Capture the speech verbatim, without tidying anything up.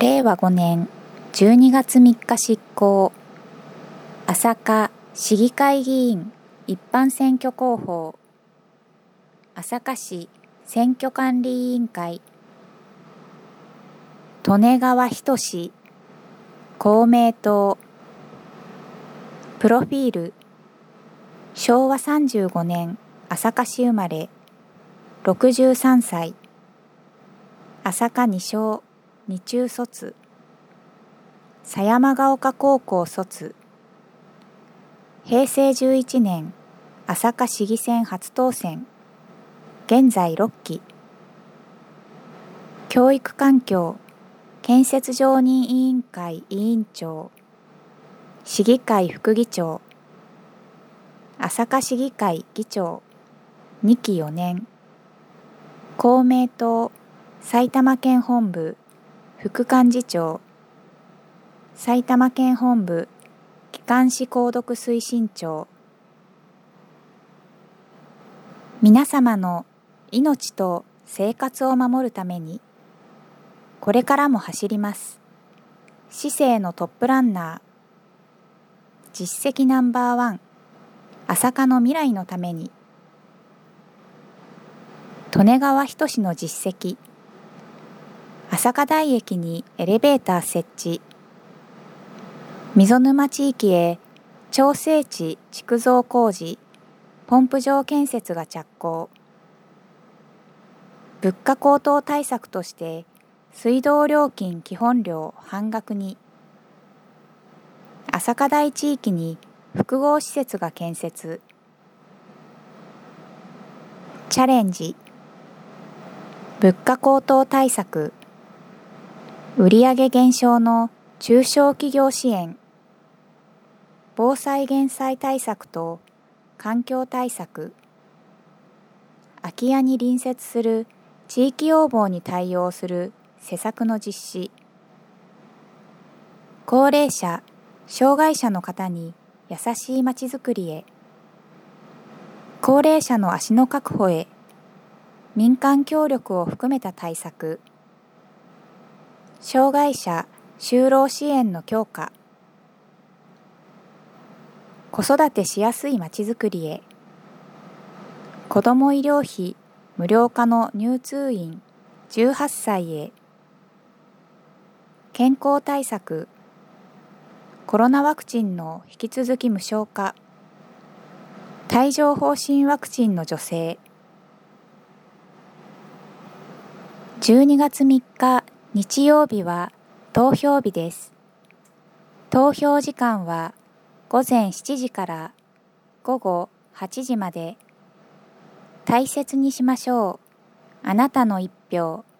れいわごねんじゅうにがつみっか執行、朝霞市議会議員一般選挙広報、朝霞市選挙管理委員会、利根川仁公明党、プロフィール、しょうわさんじゅうごねん朝霞市生まれ、ろくじゅうさんさい、朝霞二小二中卒、狭山ヶ丘高校卒、へいせいじゅういちねん朝霞市議選初当選、現在ろっき、教育環境建設常任委員会委員長、市議会副議長、朝霞市議会議長、にきよねん、公明党埼玉県本部副幹事長、埼玉県本部機関誌購読推進長。皆様の命と生活を守るために、これからも走ります。市政のトップランナー、実績ナンバーワン、朝霞の未来のために。利根川仁の実績、朝霞台駅にエレベーター設置、溝沼地域へ調整池築造工事、ポンプ場建設が着工。物価高騰対策として水道料金基本料半額に。朝霞台地域に複合施設が建設。チャレンジ、物価高騰対策、売上減少の中小企業支援、防災減災対策と環境対策、空き家に隣接する地域要望に対応する施策の実施、高齢者、障害者の方に優しいまちづくりへ、高齢者の足の確保へ、民間協力を含めた対策、障害者就労支援の強化、子育てしやすいまちづくりへ、子ども医療費無料化の入通院じゅうはっさいへ、健康対策、コロナワクチンの引き続き無償化、帯状疱疹ワクチンの助成。じゅうにがつみっか日曜日は投票日です。投票時間はごぜんしちじからごごはちじまで。大切にしましょう。あなたの一票。